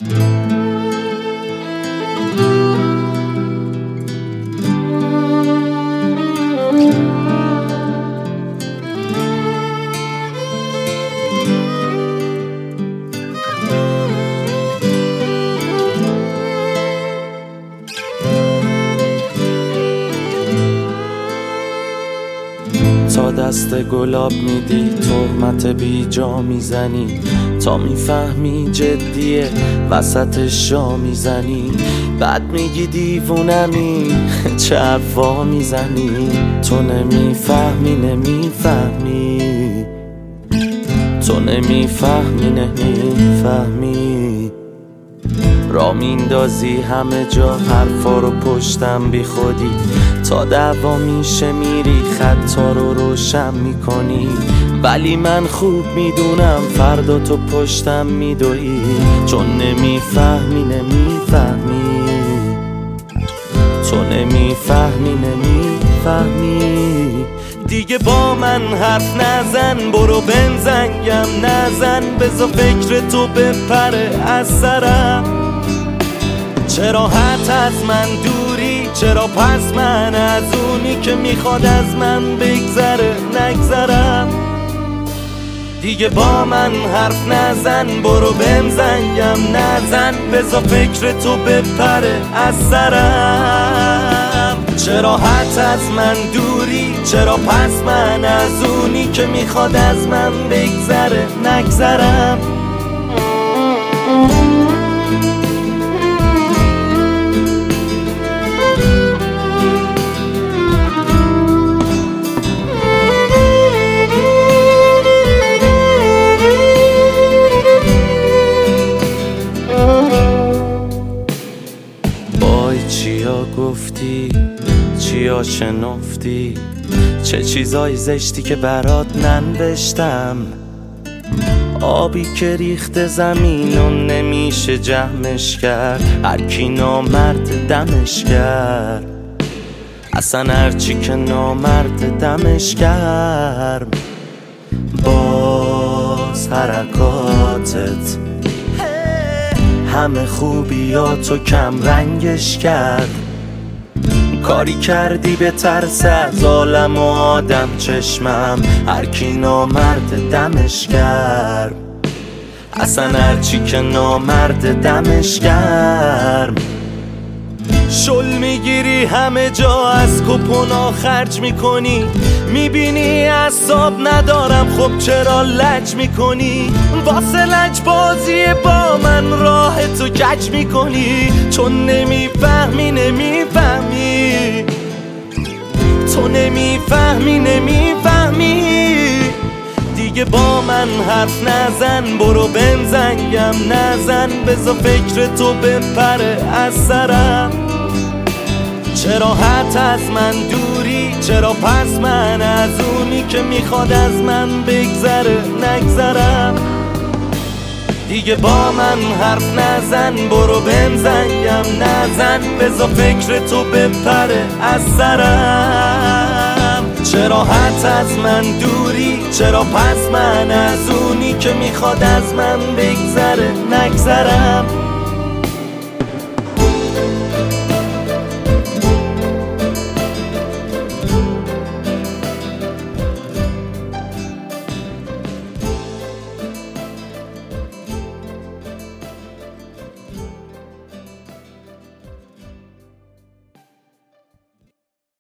تا دست گلاب میدی تهمت بی جا میزنی، تا میفهمی جدیه وسطش جا میزنی، بعد میگی دیوونمی چه حرفا میزنی. تو نمیفهمی نمیفهمی، تو نمیفهمی نمیفهمی. را میندازی همه جا حرفا رو پشتم بی خودی، تا دعوا میشه میری خطا رو روشن میکنی. ولی من خوب میدونم فردا تو پشتم میدوی، چون نمیفهمی نمیفهمی، تو نمیفهمی نمیفهمی. دیگه با من حرف نزن، برو بنزنگم نزن، بذار فکر تو بپره از سرم. چرا حت از من دوری، چرا پس من از اونی که میخواد از من بگذره نگذرم. دیگه با من حرف نزن، برو بنزنگم نزن، بذار فکر تو بپره از سرم. چرا حت از من دوری، چرا پس من از اونی که میخواد از من بگذره نگذرم. چیا گفتی، چیا شنفتی، چه چیزای زشتی که برات ننوشتم. آبی که ریخت زمین و نمیشه جمعش کرد، هر کی نامرد دمش کرد. اصلا هرچی که نامرد دمش کرد. باز حرکاتت همه خوبیاتو کم رنگش کرد. کاری کردی به ترس از عالم و آدم چشمم، هر کی نامرد دمش کرد. اصلا هرچی که نامرد دمش کرد. شل میگیری همه جا، از کپونا خرج میکنی، میبینی اعصاب ندارم خب چرا لج میکنی. واسه لج بازی با من راه تو کج میکنی، چون نمیفهمی نمیفهمی، تو نمیفهمی نمیفهمی. دیگه با من حرف نزن، برو بنزنگم نزن، بذار فکر تو بپره از سرم. چرا حت از من دوری، چرا پس من از اونی که میخواد از من بگذره نگذرم. دیگه با من حرف نزن، برو بنزنگم نزن، بذار فکر تو بپره از سرم. چرا حت از من دوری، چرا پس من از اونی که میخواد از من بگذره نگذرم.